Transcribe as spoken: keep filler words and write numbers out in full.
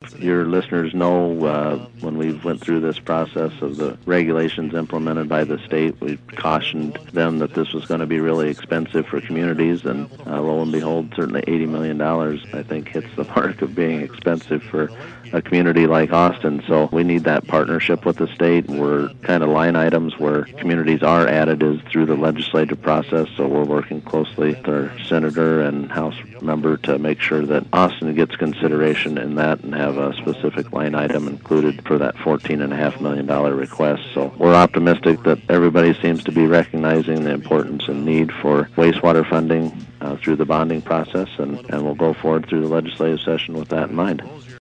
your listeners know, uh, when we went through this process of the regulations implemented by the state, we cautioned them that this was going to be really expensive for communities, and uh, lo and behold, certainly eighty million dollars, I think, hits the mark of being expensive for a community like Austin. So we need that partnership with the state. We're kind of line items where communities are added is through the legislative process, so we're working closely with our senator and House member to make sure that Austin gets consideration in that and have a specific line item included for that fourteen point five million dollars request. So we're optimistic that everybody seems to be recognizing the importance and need for wastewater funding uh, through the bonding process, and, and we'll go forward through the legislative session with that in mind.